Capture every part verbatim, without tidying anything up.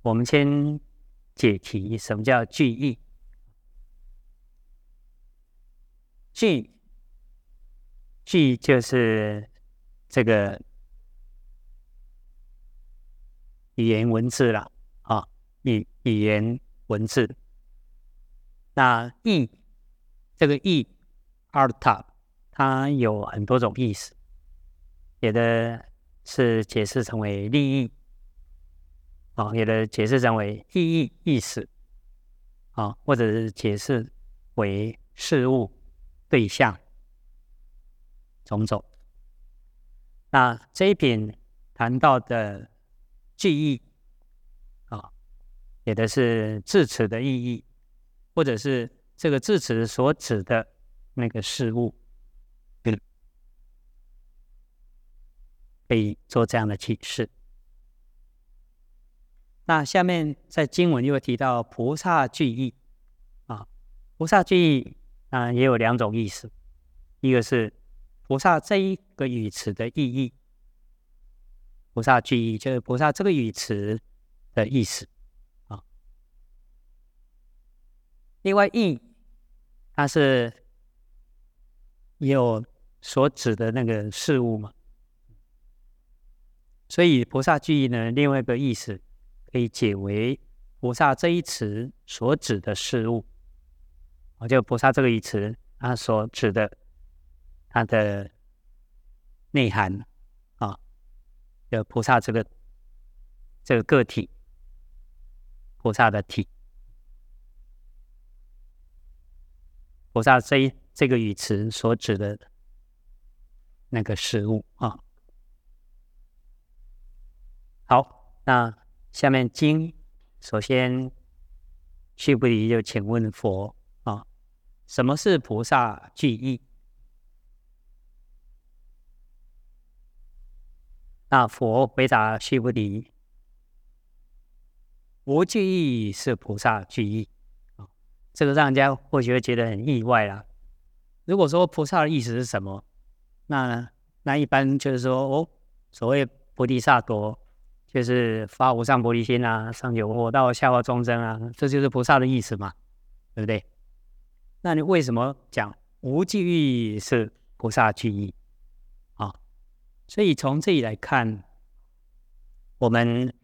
我们先解题，什么叫句意？句句就是这个语言文字啦，啊，语语言文字。那意这个意 artha 它有很多种意思，有的是解释成为利益，啊，有的解释成为意义意思，啊，或者是解释为事物对象种种。那这一篇谈到的句意啊，有的是字词的意义，或者是这个字词所指的那个事物，嗯，可以做这样的启示。那下面在经文又提到菩萨句意啊，菩萨句意啊也有两种意思，一个是菩萨这一个语词的意义，菩萨句意就是菩萨这个语词的意思啊。另外意它是也有所指的那个事物嘛，所以菩萨句意呢，另外一个意思可以解为菩萨这一词所指的事物，就菩萨这个语词它所指的它的内涵啊，就菩萨这个这个个体，菩萨的体，菩萨这一这个语词所指的那个事物啊。好，那下面经首先须菩提就请问佛啊，什么是菩萨句意？那佛回答须菩提，无句意是菩萨句意啊。这个让人家或许会觉得很意外啦。如果说菩萨的意思是什么，那那一般就是说哦，所谓菩提萨埵就是发无上菩提心啊，上求佛道，下化众生啊，这就是菩萨的意思嘛，对不对？那你为什么讲无句意是菩萨句意啊？所以从这里来看，我们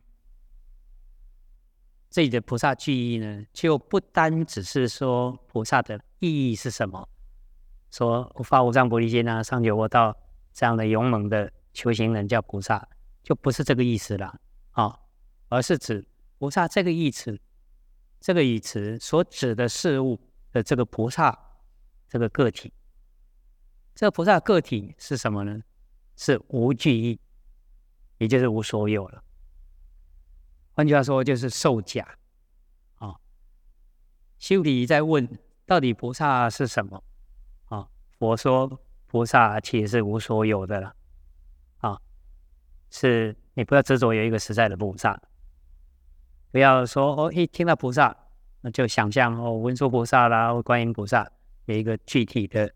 这里的菩萨句意呢，就不单只是说菩萨的意义是什么，说发无上菩提心啊，上求佛道这样的勇猛的修行人叫菩萨，就不是这个意思了啊，而是指菩萨这个意词，这个语词所指的事物的这个菩萨这个个体。这个菩萨个体是什么呢？是无句意，也就是无所有了。换句话说，就是受假啊。须菩提在问，到底菩萨是什么啊？佛说，菩萨其实是无所有的了啊，是你不要执着有一个实在的菩萨，不要说哦，一听到菩萨，那就想象哦，文殊菩萨啦，或观音菩萨有一个具体的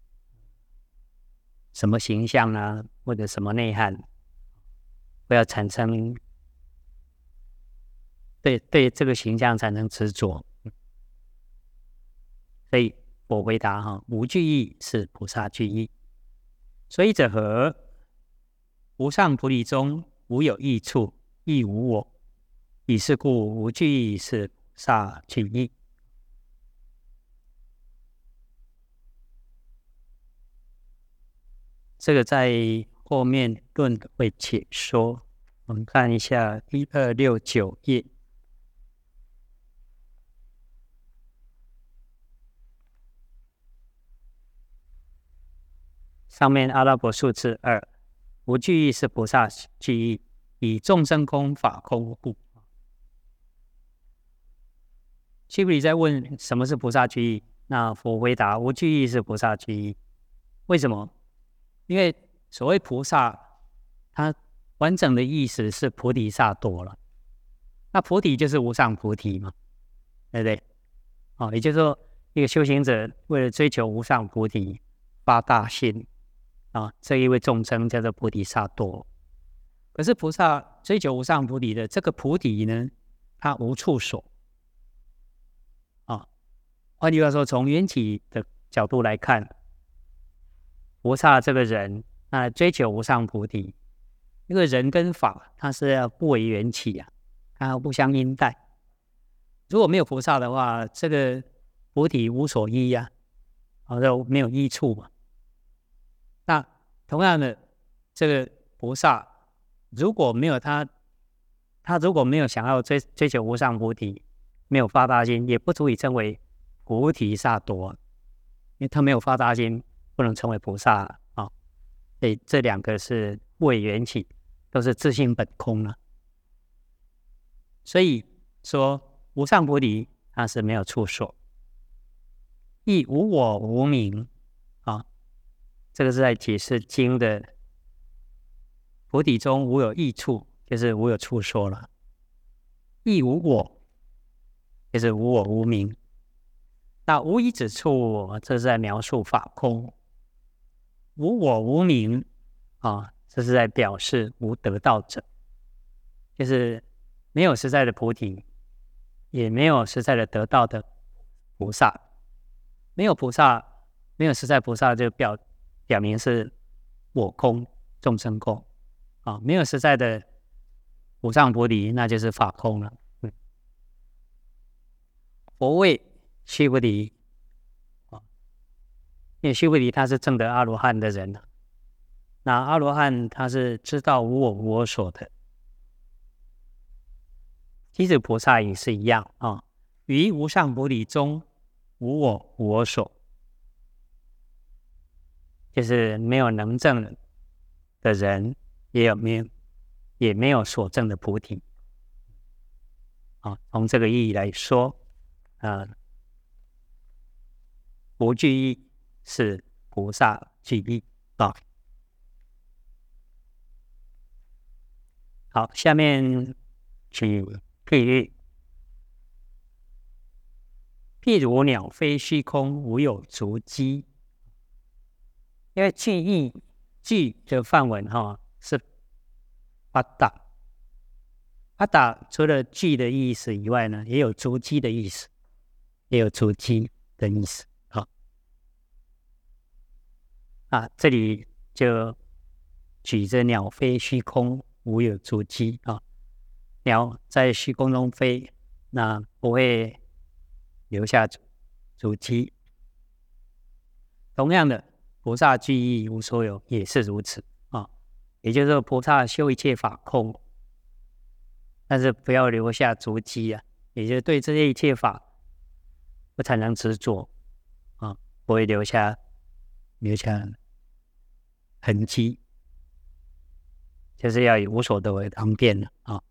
什么形象啊，或者什么内涵，不要产生对对这个形象产生执着。所以我回答哈，无句意是菩萨句意。所以者何？无上菩提中无有异处，亦无我。以是故，无句意是菩萨句意。这个在后面论会解说。我们看一下一二六九页，上面阿拉伯数字二，无句意是菩萨句意，以众生空法空故。须菩提在问什么是菩萨句意，那佛回答无句意是菩萨句意。为什么？因为所谓菩萨，它完整的意思是菩提萨埵了。那菩提就是无上菩提嘛，对不对？哦，也就是说，一个修行者为了追求无上菩提，发大心啊，这一位众生叫做菩提萨埵。可是菩萨追求无上菩提的这个菩提呢， 他无处所啊。换句话说，从缘起的角度来看，菩萨这个人，那追求无上菩提，这个人跟法，它是要不为缘起啊，它要不相应待。如果没有菩萨的话，这个菩提无所依呀、啊，好像没有依处嘛。那同样的，这个菩萨如果没有他，他如果没有想要追追求无上菩提，没有发大心，也不足以称为菩提萨埵，因为他没有发大心，不能成为菩萨啊。所以这两个是不为缘起，都是自性本空了、啊。所以说无上菩提它是没有处所，亦无我无明啊。这个是在解释经的菩提中无有异处，就是无有处所了。亦无我，就是无我无明。那无一指处，这是在描述法空。无我无明啊，这是在表示无得道者，就是没有实在的菩提，也没有实在的得道的菩萨。没有菩萨，没有实在菩萨，就表表明是我空、众生空啊。没有实在的无上菩提，那就是法空了。嗯、佛谓须菩提啊，因为须菩提他是证得阿罗汉的人啊，那阿罗汉他是知道无我无我所的。其实菩萨也是一样啊，于无上菩提中无我无我所，就是没有能证的人，也有没有也没有所证的菩提啊。从这个意义来说，啊，佛具义是菩萨具义啊。好，下面举譬喻。譬如鸟飞虚空，无有足迹。因为句意句的梵文哈、哦、是巴达，巴达除了句的意思以外呢，也有足迹的意思，也有足迹的意思。好、哦，啊，这里就举着鸟飞虚空，无有足迹啊。鸟在虚空中飞，那不会留下足迹。同样的，菩萨具义无所有也是如此啊。也就是说，菩萨修一切法空，但是不要留下足迹啊，也就是对这些一切法不产生执着啊，不会留下留下痕迹，就是要以无所得为方便了啊。